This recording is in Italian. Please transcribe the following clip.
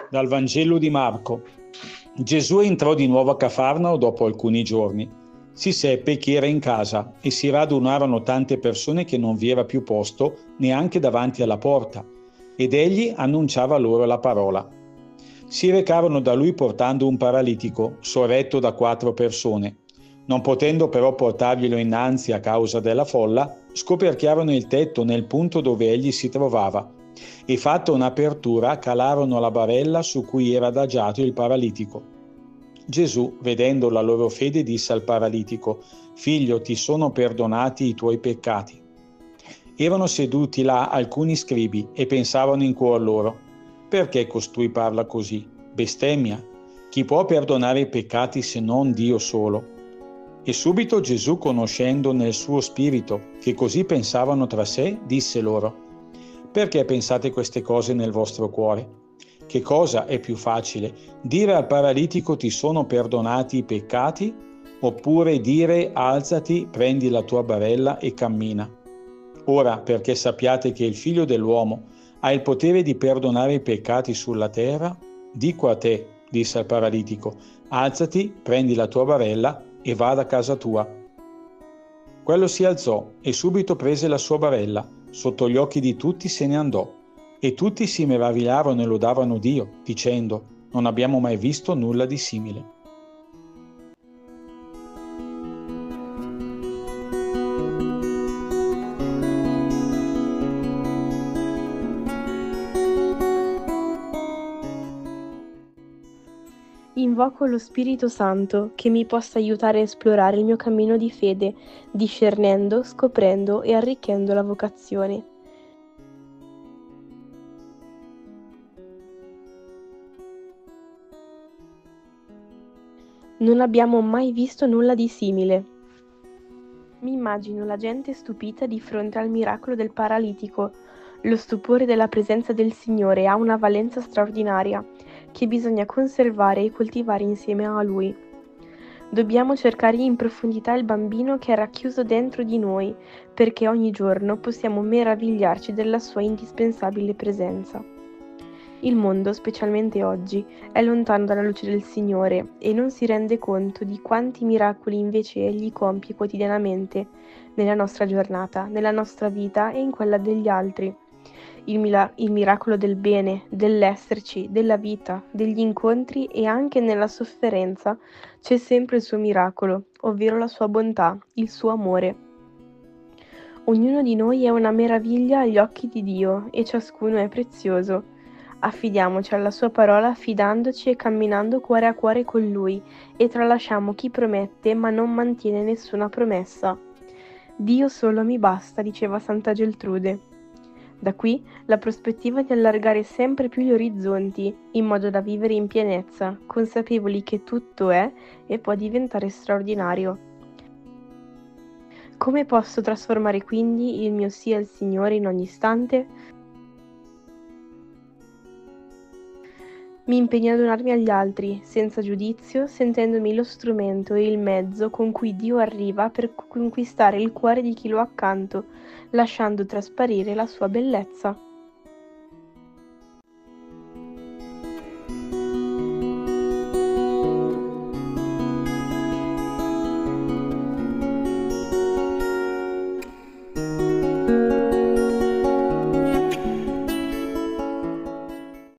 Dal Vangelo di Marco. Gesù entrò di nuovo a Cafarnao dopo alcuni giorni. Si seppe che era in casa e si radunarono tante persone che non vi era più posto neanche davanti alla porta, ed egli annunciava loro la parola. Si recarono da lui portando un paralitico, sorretto da 4 persone. Non potendo però portarglielo innanzi a causa della folla, scoperchiarono il tetto nel punto dove egli si trovava, e fatta un'apertura calarono la barella su cui era adagiato il paralitico. Gesù, vedendo la loro fede, disse al paralitico: «Figlio, ti sono perdonati i tuoi peccati». Erano seduti là alcuni scribi e pensavano in cuor loro: «Perché costui parla così? Bestemmia! Chi può perdonare i peccati se non Dio solo?» E subito Gesù, conoscendo nel suo spirito che così pensavano tra sé, disse loro: «Perché pensate queste cose nel vostro cuore? Che cosa è più facile? Dire al paralitico ti sono perdonati i peccati, oppure dire alzati, prendi la tua barella e cammina? Ora, perché sappiate che il Figlio dell'uomo ha il potere di perdonare i peccati sulla terra, dico a te, disse al paralitico, alzati, prendi la tua barella e vada a casa tua». Quello si alzò e subito prese la sua barella, sotto gli occhi di tutti se ne andò, e tutti si meravigliarono e lodavano Dio, dicendo: «Non abbiamo mai visto nulla di simile». Invoco lo Spirito Santo che mi possa aiutare a esplorare il mio cammino di fede, discernendo, scoprendo e arricchendo la vocazione. Non abbiamo mai visto nulla di simile. Mi immagino la gente stupita di fronte al miracolo del paralitico. Lo stupore della presenza del Signore ha una valenza straordinaria che bisogna conservare e coltivare insieme a Lui. Dobbiamo cercare in profondità il bambino che è racchiuso dentro di noi, perché ogni giorno possiamo meravigliarci della sua indispensabile presenza. Il mondo, specialmente oggi, è lontano dalla luce del Signore e non si rende conto di quanti miracoli invece Egli compie quotidianamente nella nostra giornata, nella nostra vita e in quella degli altri. Il miracolo del bene, dell'esserci, della vita, degli incontri e anche nella sofferenza c'è sempre il suo miracolo, ovvero la sua bontà, il suo amore. Ognuno di noi è una meraviglia agli occhi di Dio e ciascuno è prezioso. Affidiamoci alla sua parola fidandoci e camminando cuore a cuore con Lui e tralasciamo chi promette ma non mantiene nessuna promessa. Dio solo mi basta, diceva Santa Geltrude. Da qui la prospettiva di allargare sempre più gli orizzonti, in modo da vivere in pienezza, consapevoli che tutto è e può diventare straordinario. Come posso trasformare quindi il mio sì al Signore in ogni istante? Mi impegno a donarmi agli altri, senza giudizio, sentendomi lo strumento e il mezzo con cui Dio arriva per conquistare il cuore di chi lo ha accanto, lasciando trasparire la sua bellezza.